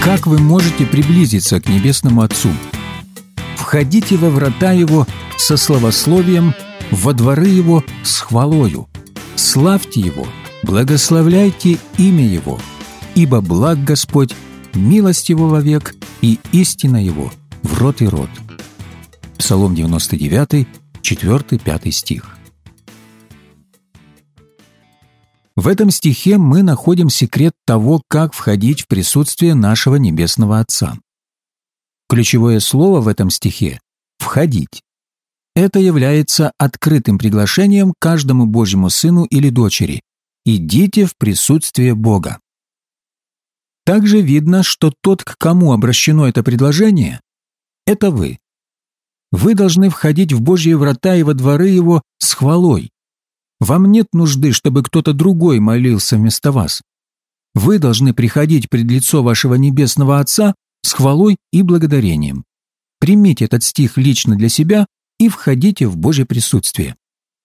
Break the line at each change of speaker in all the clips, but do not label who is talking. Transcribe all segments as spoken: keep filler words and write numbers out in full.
Как вы можете приблизиться к Небесному Отцу? Входите во врата Его со славословием, во дворы Его с хвалою. Славьте Его, благословляйте имя Его, ибо благ Господь, милость Его вовек и истина Его в род и род. Псалом девяносто девятый, четыре-пять стих. В этом стихе мы находим секрет того, как входить в присутствие нашего Небесного Отца. Ключевое слово в этом стихе — «входить». Это является открытым приглашением каждому Божьему сыну или дочери. Идите в присутствие Бога. Также видно, что тот, к кому обращено это предложение, — это вы. Вы должны входить в Божьи врата и во дворы Его с хвалой. Вам нет нужды, чтобы кто-то другой молился вместо вас. Вы должны приходить пред лицо вашего Небесного Отца с хвалой и благодарением. Примите этот стих лично для себя и входите в Божье присутствие.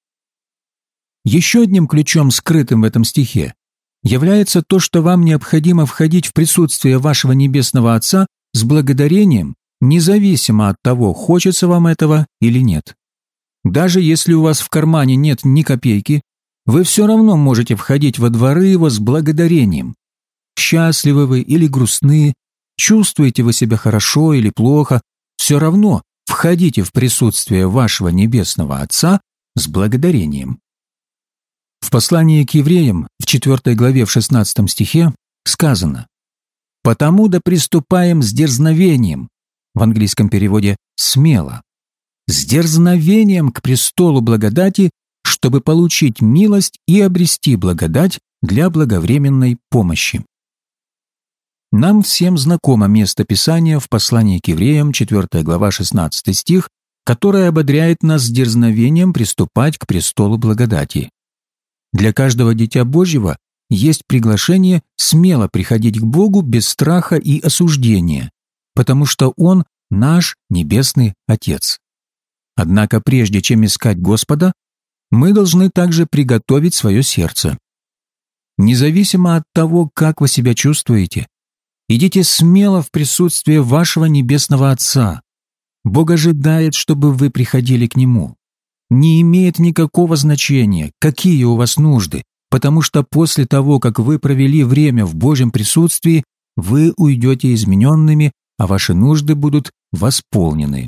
Еще одним ключом, скрытым в этом стихе, является то, что вам необходимо входить в присутствие вашего Небесного Отца с благодарением, независимо от того, хочется вам этого или нет. Даже если у вас в кармане нет ни копейки, вы все равно можете входить во дворы Его с благодарением. Счастливы вы или грустны, чувствуете вы себя хорошо или плохо, все равно входите в присутствие вашего Небесного Отца с благодарением. В послании к евреям, в четвёртой главе, в шестнадцатом стихе, сказано: «Потому да приступаем с дерзновением», в английском переводе «смело», с дерзновением к престолу благодати, чтобы получить милость и обрести благодать для благовременной помощи. Нам всем знакомо место Писания в послании к евреям, четвёртая глава, шестнадцатый стих, которое ободряет нас с дерзновением приступать к престолу благодати. Для каждого дитя Божьего есть приглашение смело приходить к Богу без страха и осуждения, потому что Он наш Небесный Отец. Однако прежде чем искать Господа, мы должны также приготовить свое сердце. Независимо от того, как вы себя чувствуете, идите смело в присутствие вашего Небесного Отца. Бог ожидает, чтобы вы приходили к Нему. Не имеет никакого значения, какие у вас нужды, потому что после того, как вы провели время в Божьем присутствии, вы уйдете измененными, а ваши нужды будут восполнены.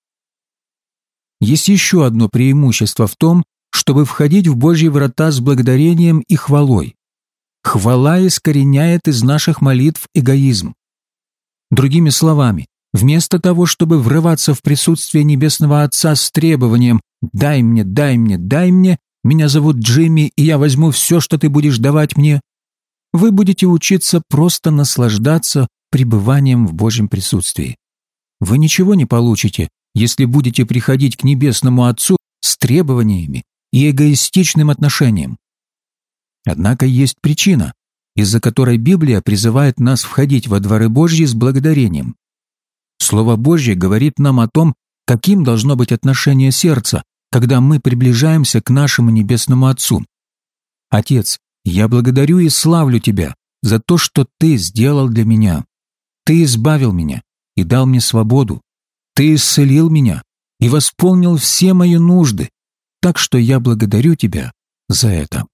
Есть еще одно преимущество в том, чтобы входить в Божьи врата с благодарением и хвалой. Хвала искореняет из наших молитв эгоизм. Другими словами, вместо того, чтобы врываться в присутствие Небесного Отца с требованием «дай мне, дай мне, дай мне, меня зовут Джимми, и я возьму все, что ты будешь давать мне», вы будете учиться просто наслаждаться пребыванием в Божьем присутствии. Вы ничего не получите, если будете приходить к Небесному Отцу с требованиями и эгоистичным отношением. Однако есть причина, из-за которой Библия призывает нас входить во дворы Божьи с благодарением. Слово Божье говорит нам о том, каким должно быть отношение сердца, когда мы приближаемся к нашему Небесному Отцу. «Отец, я благодарю и славлю Тебя за то, что Ты сделал для меня. Ты избавил меня и дал мне свободу. Ты исцелил меня и восполнил все мои нужды, так что я благодарю Тебя за это».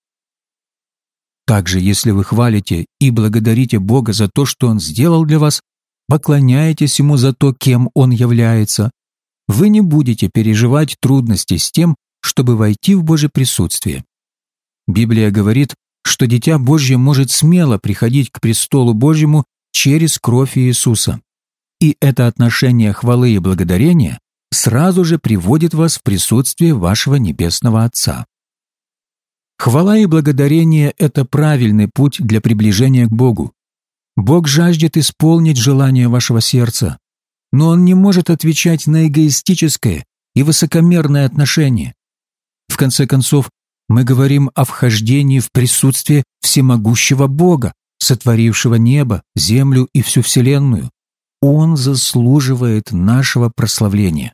Также, если вы хвалите и благодарите Бога за то, что Он сделал для вас, поклоняетесь Ему за то, кем Он является, вы не будете переживать трудности с тем, чтобы войти в Божье присутствие. Библия говорит, что Дитя Божье может смело приходить к престолу Божьему через кровь Иисуса. И это отношение хвалы и благодарения сразу же приводит вас в присутствие вашего Небесного Отца. Хвала и благодарение — это правильный путь для приближения к Богу. Бог жаждет исполнить желания вашего сердца, но Он не может отвечать на эгоистическое и высокомерное отношение. В конце концов, мы говорим о вхождении в присутствие всемогущего Бога, сотворившего небо, землю и всю вселенную. Он заслуживает нашего прославления.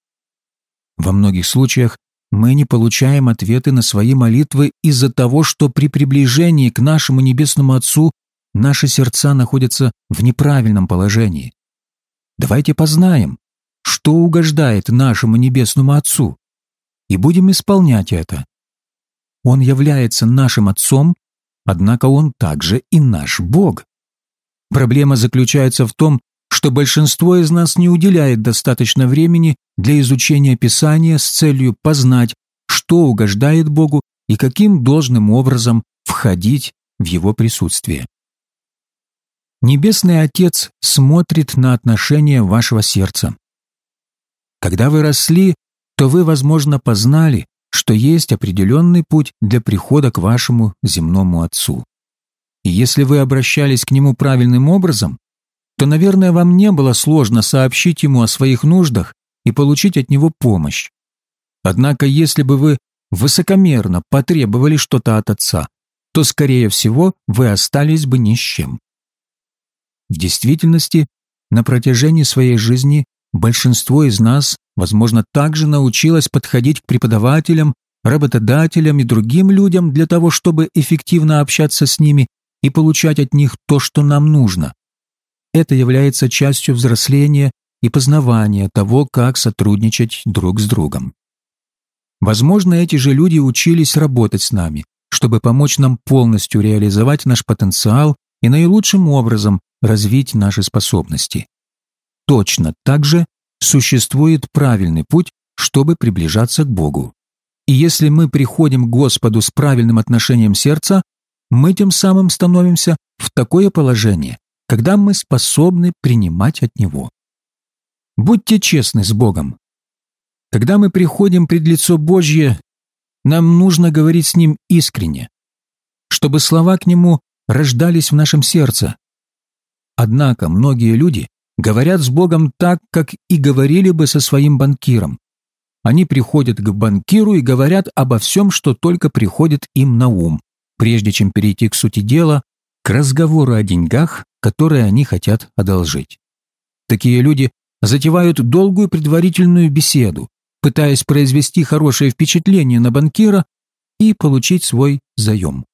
Во многих случаях мы не получаем ответы на свои молитвы из-за того, что при приближении к нашему Небесному Отцу наши сердца находятся в неправильном положении. Давайте познаем, что угождает нашему Небесному Отцу, и будем исполнять это. Он является нашим Отцом, однако Он также и наш Бог. Проблема заключается в том, что большинство из нас не уделяет достаточно времени для изучения Писания с целью познать, что угождает Богу и каким должным образом входить в Его присутствие. Небесный Отец смотрит на отношения вашего сердца. Когда вы росли, то вы, возможно, познали, что есть определенный путь для прихода к вашему земному Отцу. И если вы обращались к Нему правильным образом, то, наверное, вам не было сложно сообщить Ему о своих нуждах и получить от Него помощь. Однако, если бы вы высокомерно потребовали что-то от Отца, то, скорее всего, вы остались бы ни с чем. В действительности, на протяжении своей жизни большинство из нас, возможно, также научилось подходить к преподавателям, работодателям и другим людям для того, чтобы эффективно общаться с ними и получать от них то, что нам нужно. Это является частью взросления и познавания того, как сотрудничать друг с другом. Возможно, эти же люди учились работать с нами, чтобы помочь нам полностью реализовать наш потенциал и наилучшим образом развить наши способности. Точно так же существует правильный путь, чтобы приближаться к Богу. И если мы приходим к Господу с правильным отношением сердца, мы тем самым становимся в такое положение, когда мы способны принимать от Него. Будьте честны с Богом. Когда мы приходим пред лицо Божье, нам нужно говорить с Ним искренне, чтобы слова к Нему рождались в нашем сердце. Однако многие люди говорят с Богом так, как и говорили бы со своим банкиром. Они приходят к банкиру и говорят обо всем, что только приходит им на ум, прежде чем перейти к сути дела, к разговору о деньгах, которые они хотят одолжить. Такие люди затевают долгую предварительную беседу, пытаясь произвести хорошее впечатление на банкира и получить свой заем.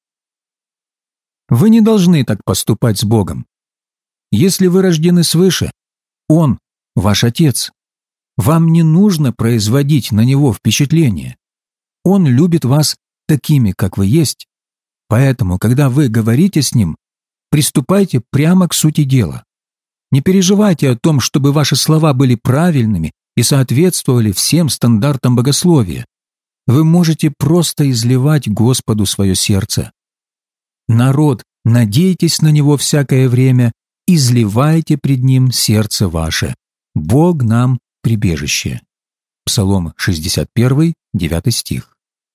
Вы не должны так поступать с Богом. Если вы рождены свыше, Он – ваш Отец. Вам не нужно производить на Него впечатление. Он любит вас такими, как вы есть. Поэтому, когда вы говорите с Ним, приступайте прямо к сути дела. Не переживайте о том, чтобы ваши слова были правильными и соответствовали всем стандартам богословия. Вы можете просто изливать Господу свое сердце. Народ, надейтесь на Него всякое время, изливайте пред Ним сердце ваше. Бог нам прибежище. Псалом шестьдесят один, девятый стих.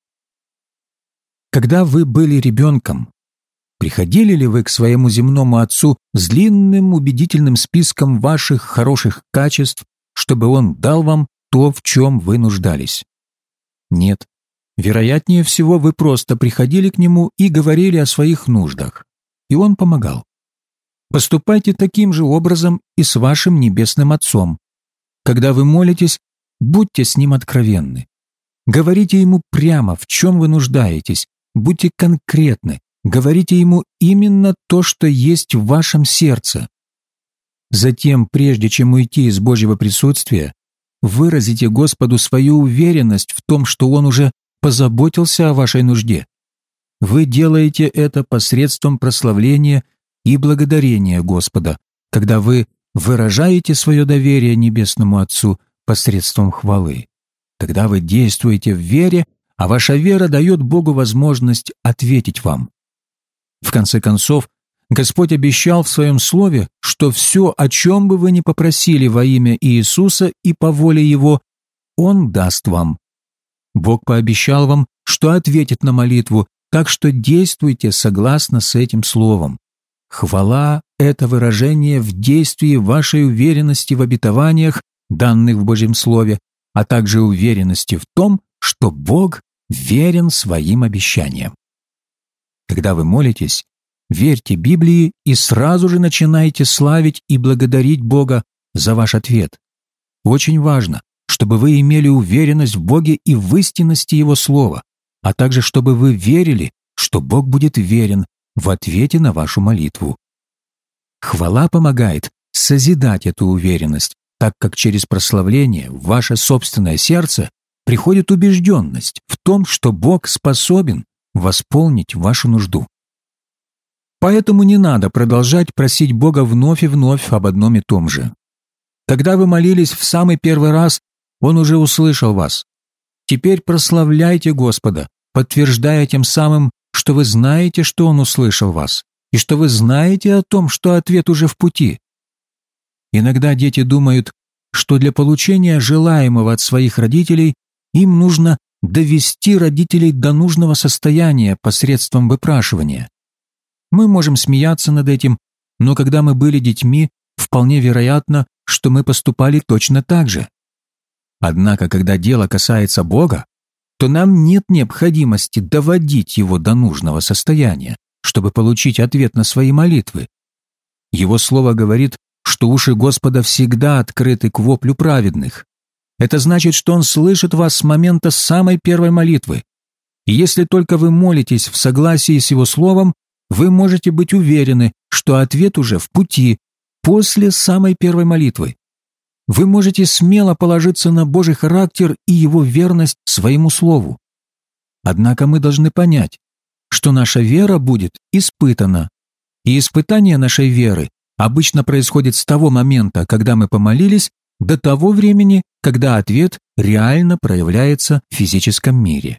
Когда вы были ребенком, приходили ли вы к своему земному Отцу с длинным убедительным списком ваших хороших качеств, чтобы Он дал вам то, в чем вы нуждались? Нет. Вероятнее всего, вы просто приходили к Нему и говорили о своих нуждах, и Он помогал. Поступайте таким же образом и с вашим Небесным Отцом. Когда вы молитесь, будьте с Ним откровенны. Говорите Ему прямо, в чем вы нуждаетесь, будьте конкретны, говорите Ему именно то, что есть в вашем сердце. Затем, прежде чем уйти из Божьего присутствия, выразите Господу свою уверенность в том, что Он уже позаботился о вашей нужде. Вы делаете это посредством прославления и благодарения Господа, когда вы выражаете свое доверие Небесному Отцу посредством хвалы. Тогда вы действуете в вере, а ваша вера дает Богу возможность ответить вам. В конце концов, Господь обещал в Своем Слове, что все, о чем бы вы ни попросили во имя Иисуса и по воле Его, Он даст вам. Бог пообещал вам, что ответит на молитву, так что действуйте согласно с этим словом. Хвала – это выражение в действии вашей уверенности в обетованиях, данных в Божьем Слове, а также уверенности в том, что Бог верен своим обещаниям. Когда вы молитесь, верьте Библии и сразу же начинайте славить и благодарить Бога за ваш ответ. Очень важно, чтобы вы имели уверенность в Боге и в истинности Его Слова, а также чтобы вы верили, что Бог будет верен в ответе на вашу молитву. Хвала помогает созидать эту уверенность, так как через прославление в ваше собственное сердце приходит убежденность в том, что Бог способен восполнить вашу нужду. Поэтому не надо продолжать просить Бога вновь и вновь об одном и том же. Когда вы молились в самый первый раз, Он уже услышал вас. Теперь прославляйте Господа, подтверждая тем самым, что вы знаете, что Он услышал вас, и что вы знаете о том, что ответ уже в пути. Иногда дети думают, что для получения желаемого от своих родителей им нужно довести родителей до нужного состояния посредством выпрашивания. Мы можем смеяться над этим, но когда мы были детьми, вполне вероятно, что мы поступали точно так же. Однако, когда дело касается Бога, то нам нет необходимости доводить Его до нужного состояния, чтобы получить ответ на свои молитвы. Его Слово говорит, что уши Господа всегда открыты к воплю праведных. Это значит, что Он слышит вас с момента самой первой молитвы. И если только вы молитесь в согласии с Его Словом, вы можете быть уверены, что ответ уже в пути, после самой первой молитвы. Вы можете смело положиться на Божий характер и Его верность своему Слову. Однако мы должны понять, что наша вера будет испытана, и испытание нашей веры обычно происходит с того момента, когда мы помолились, до того времени, когда ответ реально проявляется в физическом мире.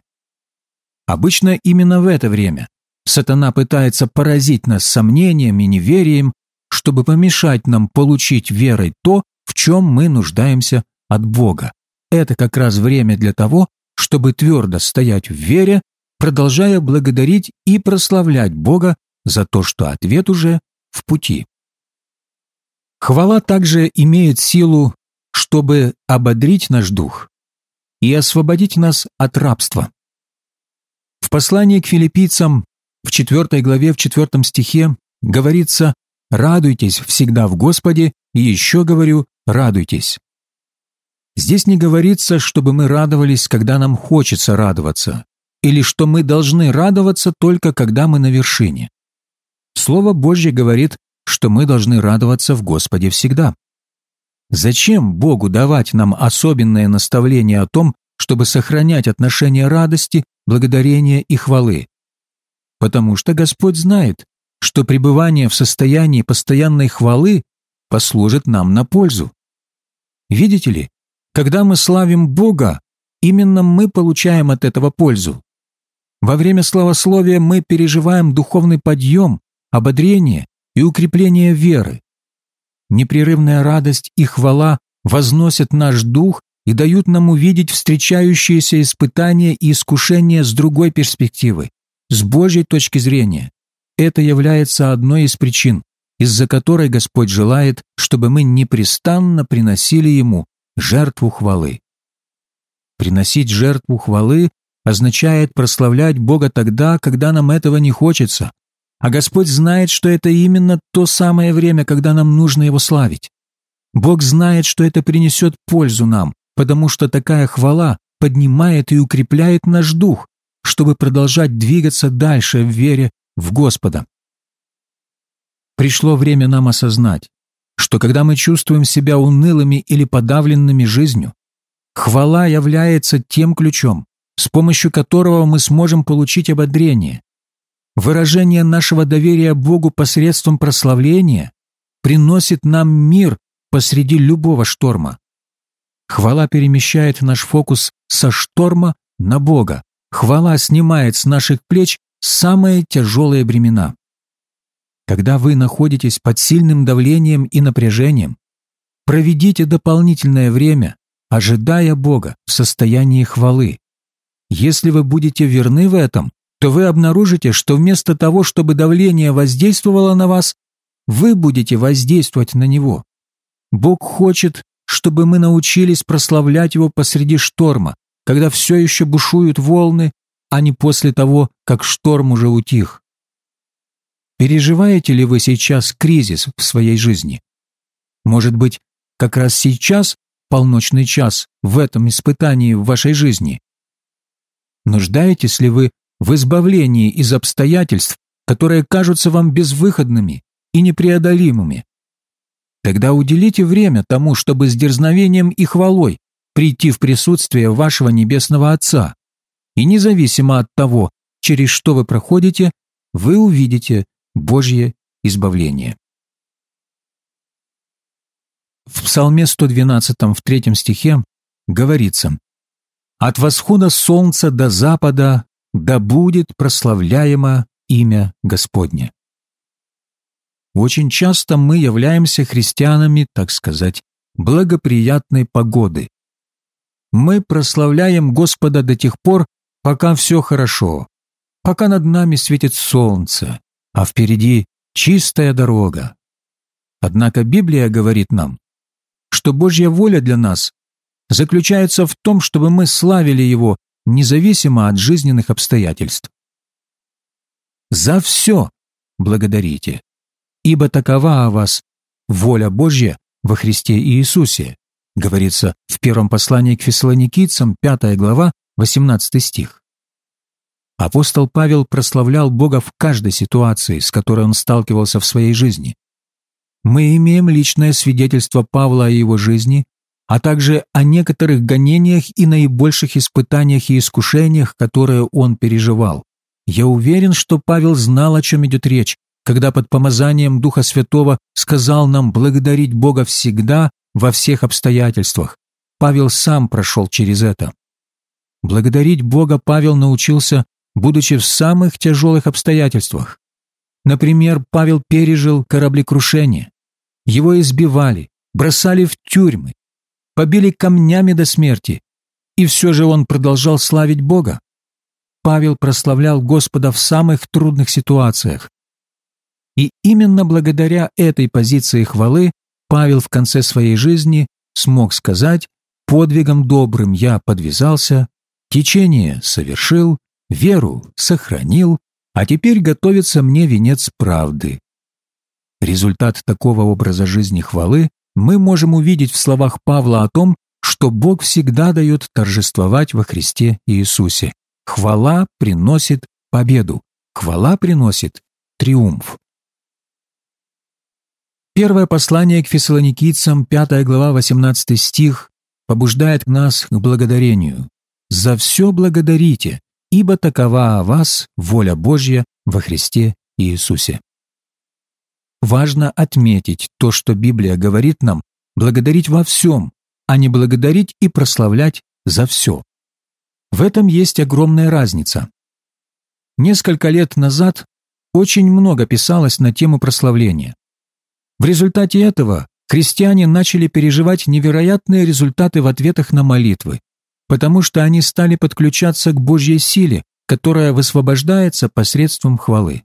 Обычно именно в это время сатана пытается поразить нас сомнением и неверием, чтобы помешать нам получить верой то, в чем мы нуждаемся от Бога. Это как раз время для того, чтобы твердо стоять в вере, продолжая благодарить и прославлять Бога за то, что ответ уже в пути. Хвала также имеет силу, чтобы ободрить наш дух и освободить нас от рабства. В послании к филиппийцам в четвёртой главе в четвёртом стихе говорится: «Радуйтесь всегда в Господе, и еще говорю, радуйтесь». Здесь не говорится, чтобы мы радовались, когда нам хочется радоваться, или что мы должны радоваться только когда мы на вершине. Слово Божье говорит, что мы должны радоваться в Господе всегда. Зачем Богу давать нам особенное наставление о том, чтобы сохранять отношения радости, благодарения и хвалы? Потому что Господь знает, что пребывание в состоянии постоянной хвалы послужит нам на пользу. Видите ли, когда мы славим Бога, именно мы получаем от этого пользу. Во время славословия мы переживаем духовный подъем, ободрение и укрепление веры. Непрерывная радость и хвала возносят наш дух и дают нам увидеть встречающиеся испытания и искушения с другой перспективы, с Божьей точки зрения. Это является одной из причин, из-за которой Господь желает, чтобы мы непрестанно приносили Ему жертву хвалы. Приносить жертву хвалы означает прославлять Бога тогда, когда нам этого не хочется, а Господь знает, что это именно то самое время, когда нам нужно Его славить. Бог знает, что это принесет пользу нам, потому что такая хвала поднимает и укрепляет наш дух, чтобы продолжать двигаться дальше в вере в Господа. Пришло время нам осознать, что когда мы чувствуем себя унылыми или подавленными жизнью, хвала является тем ключом, с помощью которого мы сможем получить ободрение. Выражение нашего доверия Богу посредством прославления приносит нам мир посреди любого шторма. Хвала перемещает наш фокус со шторма на Бога. Хвала снимает с наших плеч самые тяжелые бремена. Когда вы находитесь под сильным давлением и напряжением, проведите дополнительное время, ожидая Бога в состоянии хвалы. Если вы будете верны в этом, то вы обнаружите, что вместо того, чтобы давление воздействовало на вас, вы будете воздействовать на него. Бог хочет, чтобы мы научились прославлять Его посреди шторма, когда все еще бушуют волны, а не после того, как шторм уже утих. Переживаете ли вы сейчас кризис в своей жизни? Может быть, как раз сейчас полночный час в этом испытании в вашей жизни? Нуждаетесь ли вы в избавлении из обстоятельств, которые кажутся вам безвыходными и непреодолимыми. Тогда уделите время тому, чтобы с дерзновением и хвалой прийти в присутствие вашего Небесного Отца, и независимо от того, через что вы проходите, вы увидите Божье избавление. В Псалме сто двенадцатом, в третьем стихе, говорится: «От восхода солнца до запада да будет прославляемо имя Господне». Очень часто мы являемся христианами, так сказать, благоприятной погоды. Мы прославляем Господа до тех пор, пока все хорошо, пока над нами светит солнце, а впереди чистая дорога. Однако Библия говорит нам, что Божья воля для нас заключается в том, чтобы мы славили Его независимо от жизненных обстоятельств. «За все благодарите, ибо такова о вас воля Божья во Христе Иисусе», говорится в первом послании к Фессалоникийцам, пятая глава, восемнадцатый стих. Апостол Павел прославлял Бога в каждой ситуации, с которой он сталкивался в своей жизни. Мы имеем личное свидетельство Павла о его жизни, а также о некоторых гонениях и наибольших испытаниях и искушениях, которые он переживал. Я уверен, что Павел знал, о чем идет речь, когда под помазанием Духа Святого сказал нам благодарить Бога всегда, во всех обстоятельствах. Павел сам прошел через это. Благодарить Бога Павел научился, будучи в самых тяжелых обстоятельствах. Например, Павел пережил кораблекрушение. Его избивали, бросали в тюрьмы, побили камнями до смерти, и все же он продолжал славить Бога. Павел прославлял Господа в самых трудных ситуациях. И именно благодаря этой позиции хвалы Павел в конце своей жизни смог сказать: «Подвигом добрым я подвязался, течение совершил, веру сохранил, а теперь готовится мне венец правды». Результат такого образа жизни хвалы мы можем увидеть в словах Павла о том, что Бог всегда дает торжествовать во Христе Иисусе. Хвала приносит победу, хвала приносит триумф. Первое послание к Фессалоникийцам, пятая глава, восемнадцатый стих, побуждает нас к благодарению. «За все благодарите, ибо такова о вас воля Божья во Христе Иисусе». Важно отметить то, что Библия говорит нам благодарить во всем, а не благодарить и прославлять за все. В этом есть огромная разница. Несколько лет назад очень много писалось на тему прославления. В результате этого христиане начали переживать невероятные результаты в ответах на молитвы, потому что они стали подключаться к Божьей силе, которая высвобождается посредством хвалы.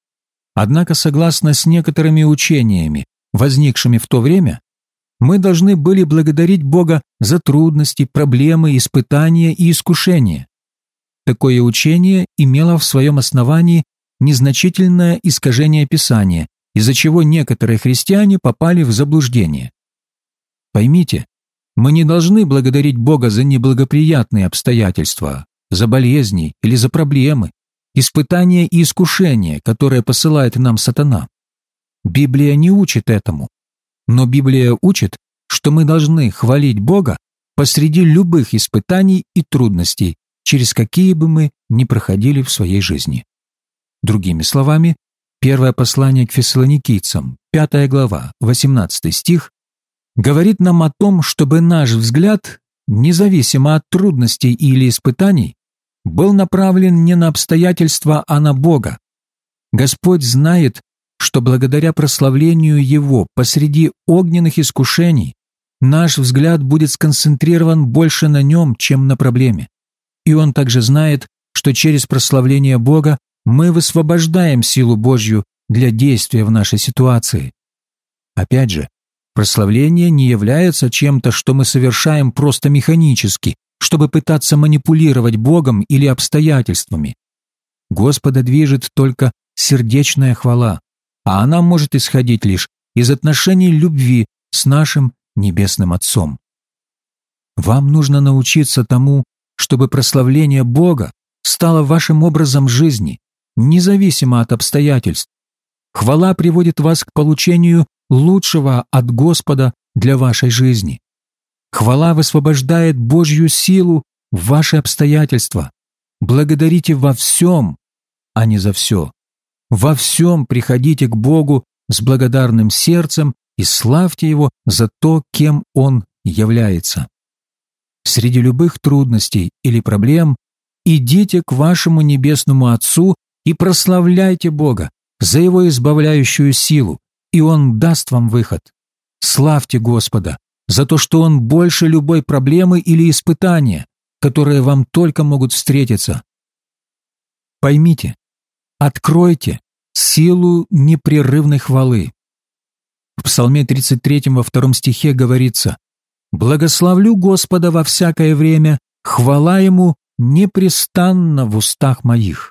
Однако, согласно с некоторыми учениями, возникшими в то время, мы должны были благодарить Бога за трудности, проблемы, испытания и искушения. Такое учение имело в своем основании незначительное искажение Писания, из-за чего некоторые христиане попали в заблуждение. Поймите, мы не должны благодарить Бога за неблагоприятные обстоятельства, за болезни или за проблемы, испытания и искушения, которые посылает нам сатана. Библия не учит этому, но Библия учит, что мы должны хвалить Бога посреди любых испытаний и трудностей, через какие бы мы ни проходили в своей жизни. Другими словами, первое послание к Фессалоникийцам, пятая глава, восемнадцатый стих, говорит нам о том, чтобы наш взгляд, независимо от трудностей или испытаний, был направлен не на обстоятельства, а на Бога. Господь знает, что благодаря прославлению Его посреди огненных искушений наш взгляд будет сконцентрирован больше на Нем, чем на проблеме. И Он также знает, что через прославление Бога мы высвобождаем силу Божью для действия в нашей ситуации. Опять же, прославление не является чем-то, что мы совершаем просто механически, чтобы пытаться манипулировать Богом или обстоятельствами. Господа движет только сердечная хвала, а она может исходить лишь из отношений любви с нашим Небесным Отцом. Вам нужно научиться тому, чтобы прославление Бога стало вашим образом жизни, независимо от обстоятельств. Хвала приводит вас к получению лучшего от Господа для вашей жизни. Хвала высвобождает Божью силу в ваши обстоятельства. Благодарите во всем, а не за все. Во всем приходите к Богу с благодарным сердцем и славьте Его за то, кем Он является. Среди любых трудностей или проблем идите к вашему Небесному Отцу и прославляйте Бога за Его избавляющую силу, и Он даст вам выход. Славьте Господа за то, что Он больше любой проблемы или испытания, которые вам только могут встретиться. Поймите, откройте силу непрерывной хвалы. В Псалме тридцать третьем во втором стихе говорится: «Благословлю Господа во всякое время, хвала Ему непрестанно в устах моих».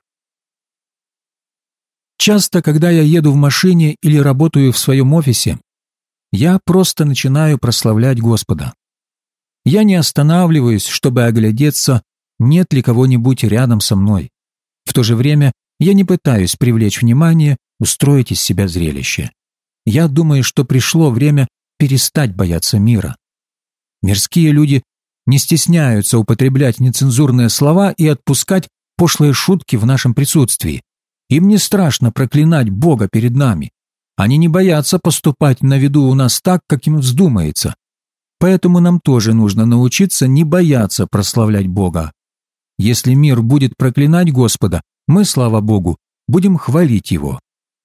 Часто, когда я еду в машине или работаю в своем офисе, я просто начинаю прославлять Господа. Я не останавливаюсь, чтобы оглядеться, нет ли кого-нибудь рядом со мной. В то же время я не пытаюсь привлечь внимание, устроить из себя зрелище. Я думаю, что пришло время перестать бояться мира. Мирские люди не стесняются употреблять нецензурные слова и отпускать пошлые шутки в нашем присутствии. Им не страшно проклинать Бога перед нами. Они не боятся поступать на виду у нас так, как им вздумается. Поэтому нам тоже нужно научиться не бояться прославлять Бога. Если мир будет проклинать Господа, мы, слава Богу, будем хвалить Его.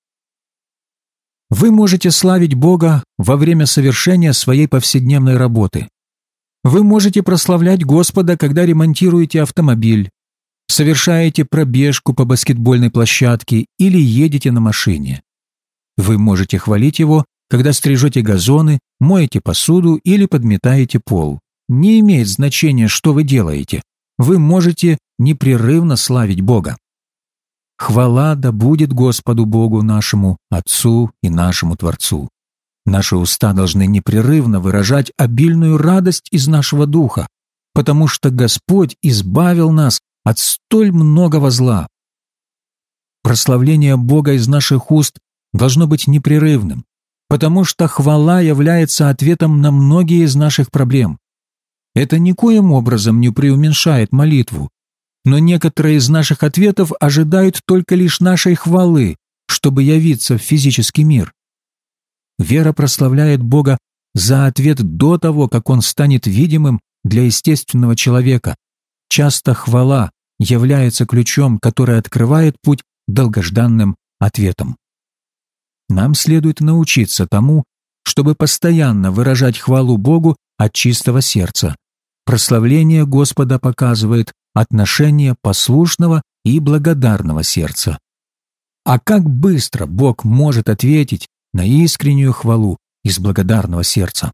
Вы можете славить Бога во время совершения своей повседневной работы. Вы можете прославлять Господа, когда ремонтируете автомобиль, совершаете пробежку по баскетбольной площадке или едете на машине. Вы можете хвалить Его, когда стрижете газоны, моете посуду или подметаете пол. Не имеет значения, что вы делаете. Вы можете непрерывно славить Бога. Хвала да будет Господу Богу нашему, Отцу и нашему Творцу. Наши уста должны непрерывно выражать обильную радость из нашего духа, потому что Господь избавил нас от столь многого зла. Прославление Бога из наших уст должно быть непрерывным, потому что хвала является ответом на многие из наших проблем. Это никоим образом не преуменьшает молитву, но некоторые из наших ответов ожидают только лишь нашей хвалы, чтобы явиться в физический мир. Вера прославляет Бога за ответ до того, как Он станет видимым для естественного человека. Часто хвала является ключом, который открывает путь долгожданным ответам. Нам следует научиться тому, чтобы постоянно выражать хвалу Богу от чистого сердца. Прославление Господа показывает отношение послушного и благодарного сердца. А как быстро Бог может ответить на искреннюю хвалу из благодарного сердца?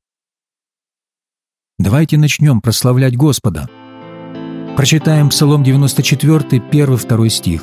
Давайте начнем прославлять Господа. Прочитаем Псалом девяносто четвёртый, первый-второй стих.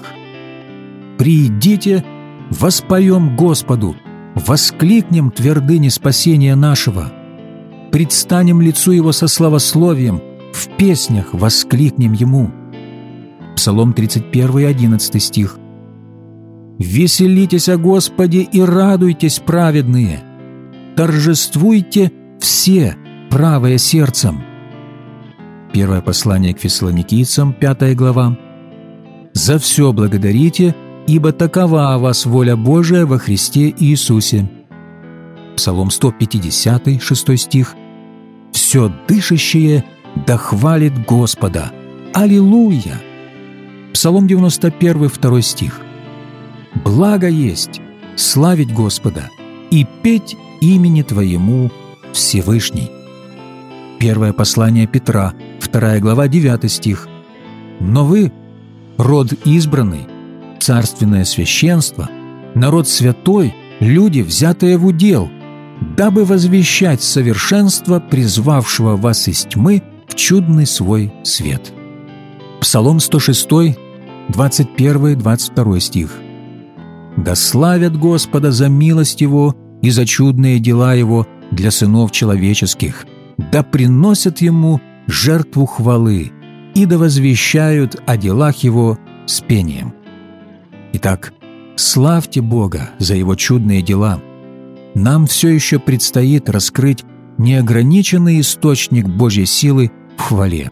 «Придите, воспоем Господу, воскликнем твердыни спасения нашего, предстанем лицу Его со славословием, в песнях воскликнем Ему». Псалом тридцать первый, одиннадцатый стих. «Веселитесь о Господе и радуйтесь, праведные, торжествуйте все, правые сердцем». Первое послание к Фессалоникийцам, пятая глава. «За все благодарите, ибо такова о вас воля Божия во Христе Иисусе». Псалом сто пятидесятый, шестой стих. «Все дышащее да хвалит Господа! Аллилуйя!» Псалом девяносто первый, второй стих. «Благо есть славить Господа и петь имени Твоему, Всевышний». Первое послание Петра, вторая глава, девятый стих. «Но вы, род избранный, царственное священство, народ святой, люди, взятые в удел, дабы возвещать совершенство, призвавшего вас из тьмы в чудный свой свет». Псалом сто шестой, двадцать первый, двадцать второй стих. «Да славят Господа за милость Его и за чудные дела Его для сынов человеческих, да приносят Ему жертву хвалы и да возвещают о делах Его с пением». Итак, славьте Бога за Его чудные дела. Нам все еще предстоит раскрыть неограниченный источник Божьей силы в хвале.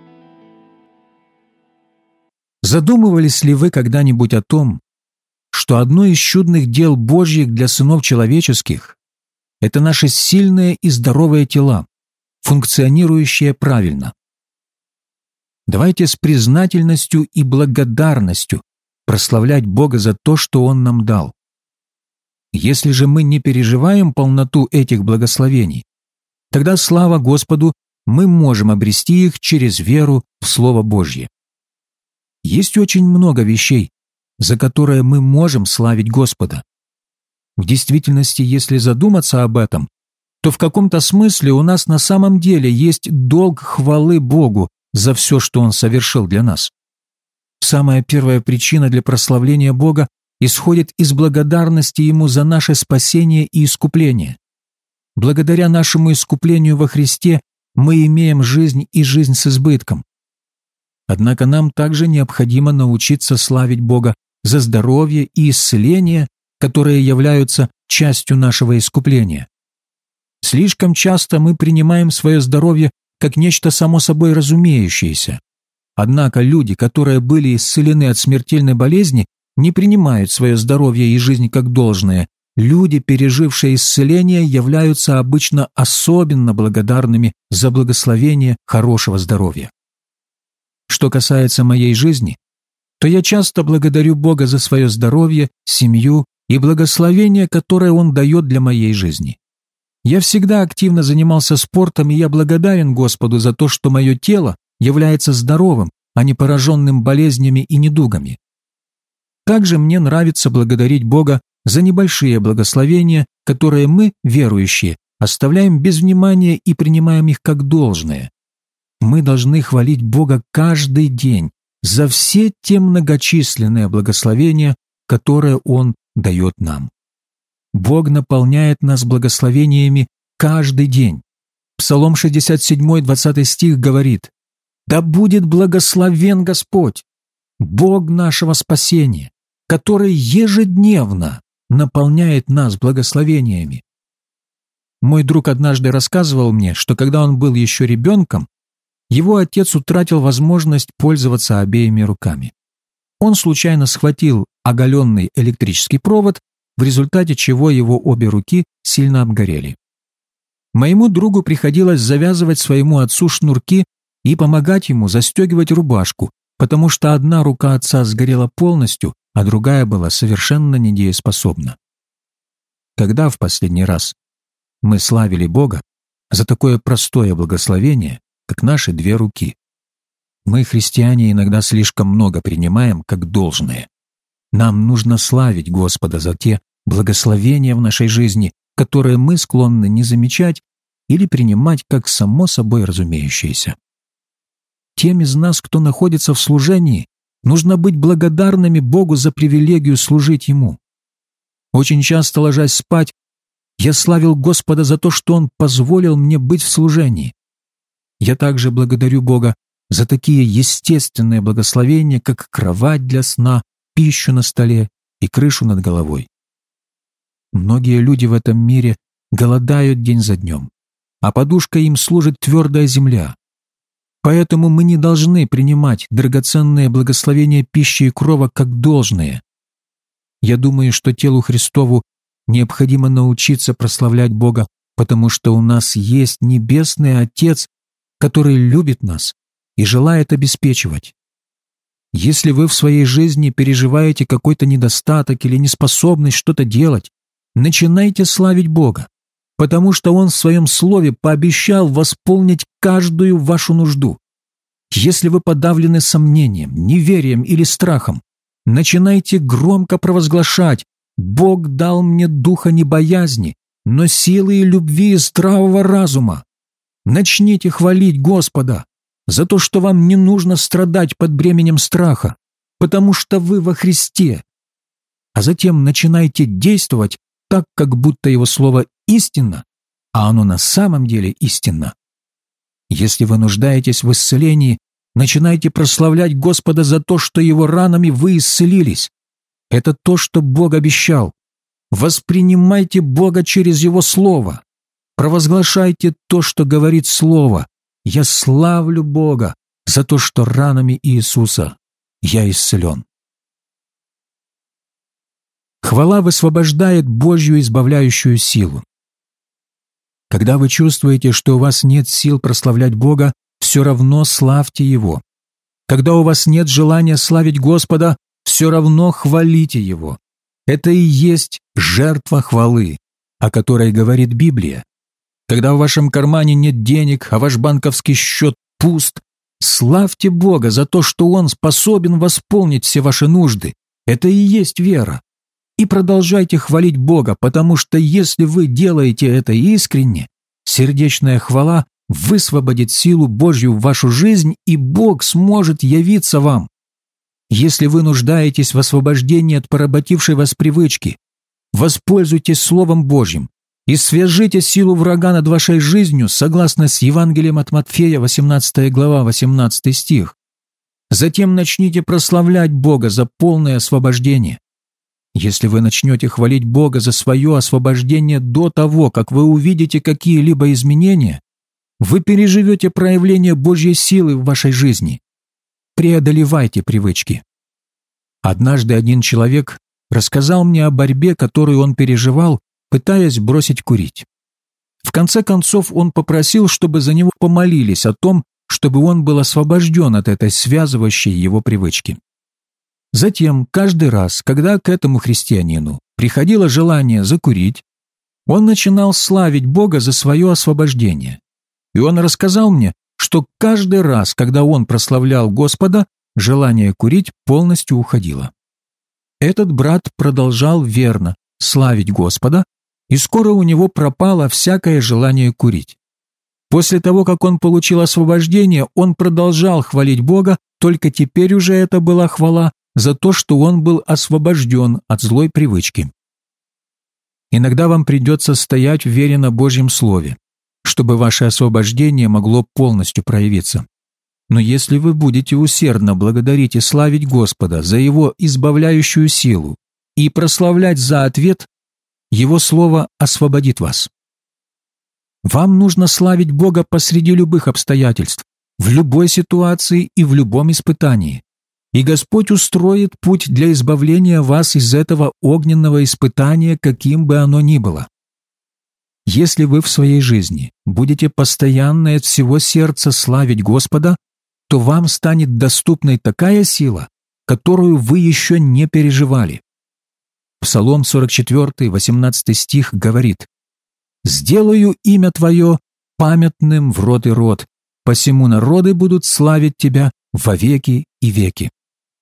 Задумывались ли вы когда-нибудь о том, что одно из чудных дел Божьих для сынов человеческих – это наши сильные и здоровые тела, функционирующие правильно? Давайте с признательностью и благодарностью прославлять Бога за то, что Он нам дал. Если же мы не переживаем полноту этих благословений, тогда, слава Господу, мы можем обрести их через веру в Слово Божье. Есть очень много вещей, за которые мы можем славить Господа. В действительности, если задуматься об этом, то в каком-то смысле у нас на самом деле есть долг хвалы Богу за все, что Он совершил для нас. Самая первая причина для прославления Бога исходит из благодарности Ему за наше спасение и искупление. Благодаря нашему искуплению во Христе мы имеем жизнь и жизнь с избытком. Однако нам также необходимо научиться славить Бога за здоровье и исцеление, которые являются частью нашего искупления. Слишком часто мы принимаем свое здоровье как нечто само собой разумеющееся. Однако люди, которые были исцелены от смертельной болезни, не принимают свое здоровье и жизнь как должное. Люди, пережившие исцеление, являются обычно особенно благодарными за благословение хорошего здоровья. Что касается моей жизни, то я часто благодарю Бога за свое здоровье, семью и благословение, которое Он дает для моей жизни. Я всегда активно занимался спортом, и я благодарен Господу за то, что мое тело является здоровым, а не пораженным болезнями и недугами. Также мне нравится благодарить Бога за небольшие благословения, которые мы, верующие, оставляем без внимания и принимаем их как должное. Мы должны хвалить Бога каждый день за все те многочисленные благословения, которые Он дает нам. Бог наполняет нас благословениями каждый день. Псалом шестьдесят семь, двадцатый стих говорит: «Да будет благословен Господь, Бог нашего спасения, который ежедневно наполняет нас благословениями». Мой друг однажды рассказывал мне, что когда он был еще ребенком, его отец утратил возможность пользоваться обеими руками. Он случайно схватил оголенный электрический провод, в результате чего его обе руки сильно обгорели. Моему другу приходилось завязывать своему отцу шнурки и помогать ему застегивать рубашку, потому что одна рука отца сгорела полностью, а другая была совершенно недееспособна. Когда в последний раз мы славили Бога за такое простое благословение, как наши две руки? Мы, христиане, иногда слишком много принимаем как должное. Нам нужно славить Господа за те благословения в нашей жизни, которые мы склонны не замечать или принимать как само собой разумеющееся. Тем из нас, кто находится в служении, нужно быть благодарными Богу за привилегию служить Ему. Очень часто, ложась спать, я славил Господа за то, что Он позволил мне быть в служении. Я также благодарю Бога за такие естественные благословения, как кровать для сна, пищу на столе и крышу над головой. Многие люди в этом мире голодают день за днем, а подушкой им служит твердая земля. Поэтому мы не должны принимать драгоценные благословения пищи и крова как должное. Я думаю, что телу Христову необходимо научиться прославлять Бога, потому что у нас есть Небесный Отец, который любит нас и желает обеспечивать. Если вы в своей жизни переживаете какой-то недостаток или неспособность что-то делать, начинайте славить Бога, потому что Он в Своем Слове пообещал восполнить каждую вашу нужду. Если вы подавлены сомнением, неверием или страхом, начинайте громко провозглашать: «Бог дал мне духа не боязни, но силы и любви и здравого разума». Начните хвалить Господа за то, что вам не нужно страдать под бременем страха, потому что вы во Христе. А затем начинайте действовать так, как будто Его Слово истинно, а оно на самом деле истинно. Если вы нуждаетесь в исцелении, начинайте прославлять Господа за то, что Его ранами вы исцелились. Это то, что Бог обещал. Воспринимайте Бога через Его Слово. Провозглашайте то, что говорит Слово. Я славлю Бога за то, что ранами Иисуса я исцелен. Хвала высвобождает Божью избавляющую силу. Когда вы чувствуете, что у вас нет сил прославлять Бога, все равно славьте Его. Когда у вас нет желания славить Господа, все равно хвалите Его. Это и есть жертва хвалы, о которой говорит Библия. Когда в вашем кармане нет денег, а ваш банковский счет пуст, славьте Бога за то, что Он способен восполнить все ваши нужды. Это и есть вера. И продолжайте хвалить Бога, потому что если вы делаете это искренне, сердечная хвала высвободит силу Божью в вашу жизнь, и Бог сможет явиться вам. Если вы нуждаетесь в освобождении от поработившей вас привычки, воспользуйтесь Словом Божьим и свяжите силу врага над вашей жизнью согласно с Евангелием от Матфея, восемнадцатая глава, восемнадцатый стих. Затем начните прославлять Бога за полное освобождение. Если вы начнете хвалить Бога за свое освобождение до того, как вы увидите какие-либо изменения, вы переживете проявление Божьей силы в вашей жизни. Преодолевайте привычки. Однажды один человек рассказал мне о борьбе, которую он переживал, пытаясь бросить курить. В конце концов он попросил, чтобы за него помолились о том, чтобы он был освобожден от этой связывающей его привычки. Затем, каждый раз, когда к этому христианину приходило желание закурить, он начинал славить Бога за свое освобождение. И он рассказал мне, что каждый раз, когда он прославлял Господа, желание курить полностью уходило. Этот брат продолжал верно славить Господа, и скоро у него пропало всякое желание курить. После того, как он получил освобождение, он продолжал хвалить Бога, только теперь уже это была хвала за то, что он был освобожден от злой привычки. Иногда вам придется стоять в вере на Божьем Слове, чтобы ваше освобождение могло полностью проявиться. Но если вы будете усердно благодарить и славить Господа за Его избавляющую силу и прославлять за ответ, Его Слово освободит вас. Вам нужно славить Бога посреди любых обстоятельств, в любой ситуации и в любом испытании. И Господь устроит путь для избавления вас из этого огненного испытания, каким бы оно ни было. Если вы в своей жизни будете постоянно от всего сердца славить Господа, то вам станет доступной такая сила, которую вы еще не переживали. Псалом сорок четыре, восемнадцатый стих говорит: «Сделаю имя Твое памятным в род и род, посему народы будут славить Тебя во веки и веки».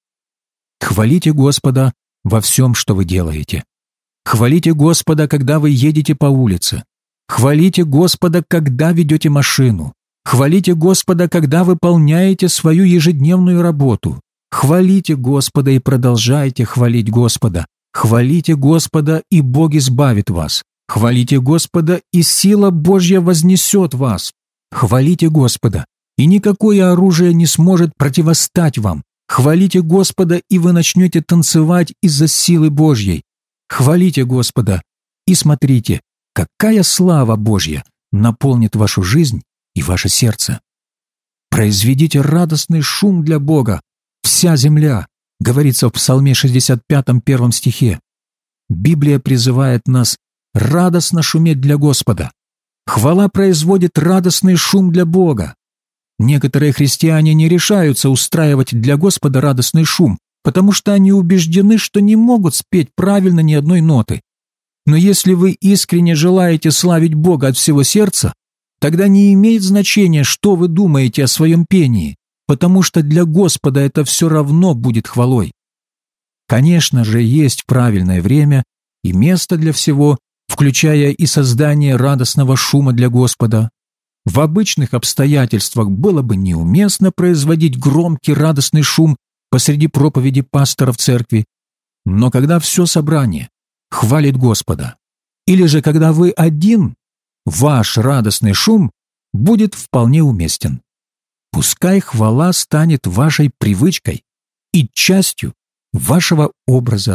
Хвалите Господа во всем, что вы делаете. Хвалите Господа, когда вы едете по улице. Хвалите Господа, когда ведете машину. Хвалите Господа, когда выполняете свою ежедневную работу. Хвалите Господа и продолжайте хвалить Господа. Хвалите Господа, и Бог избавит вас. Хвалите Господа, и сила Божья вознесет вас. Хвалите Господа, и никакое оружие не сможет противостать вам. Хвалите Господа, и вы начнете танцевать из-за силы Божьей. Хвалите Господа, и смотрите, какая слава Божья наполнит вашу жизнь и ваше сердце. Произведите радостный шум для Бога, вся земля, говорится в Псалме шестьдесят пятом, первом стихе. Библия призывает нас радостно шуметь для Господа. Хвала производит радостный шум для Бога. Некоторые христиане не решаются устраивать для Господа радостный шум, потому что они убеждены, что не могут спеть правильно ни одной ноты. Но если вы искренне желаете славить Бога от всего сердца, тогда не имеет значения, что вы думаете о своем пении, потому что для Господа это все равно будет хвалой. Конечно же, есть правильное время и место для всего, включая и создание радостного шума для Господа. В обычных обстоятельствах было бы неуместно производить громкий радостный шум посреди проповеди пастора в церкви, но когда все собрание хвалит Господа, или же когда вы один, ваш радостный шум будет вполне уместен. Пускай хвала станет вашей привычкой и частью вашего образа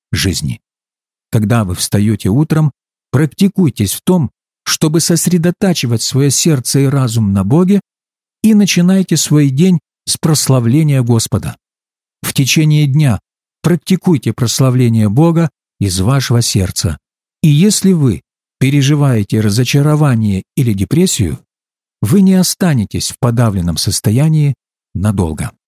жизни. Когда вы встаете утром, практикуйтесь в том, чтобы сосредотачивать свое сердце и разум на Боге, и начинайте свой день с прославления Господа. В течение дня практикуйте прославление Бога из вашего сердца. И если вы переживаете разочарование или депрессию, вы не останетесь в подавленном состоянии надолго.